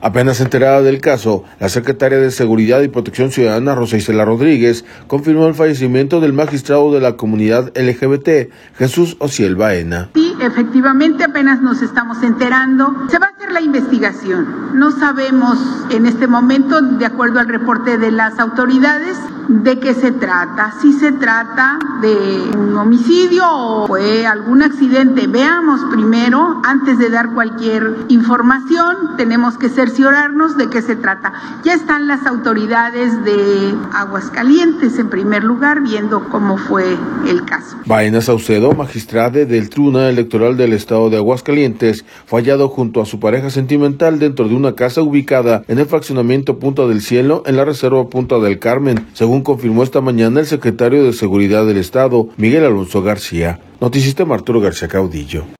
Apenas enterada del caso, la secretaria de Seguridad y Protección Ciudadana, Rosa Isela Rodríguez, confirmó el fallecimiento del magistrado de la comunidad LGBT, Jesús Ociel Baena. Sí, efectivamente, apenas nos estamos enterando. Se va a hacer la investigación. No sabemos en este momento, de acuerdo al reporte de las autoridades, de qué se trata. Si se trata de un homicidio o fue algún accidente. Veamos primero, antes de dar cualquier información, tenemos que cerciorarnos de qué se trata. Ya están las autoridades de Aguascalientes, en primer lugar, viendo cómo fue el caso. Baena Saucedo, magistrada del Tribunal Electoral del Estado de Aguascalientes, fue hallado junto a su pareja sentimental dentro de una casa ubicada en el fraccionamiento Punta del Cielo, en la reserva Punta del Carmen, según confirmó esta mañana el secretario de Seguridad del Estado, Miguel Alonso García. Noticista Arturo García Caudillo.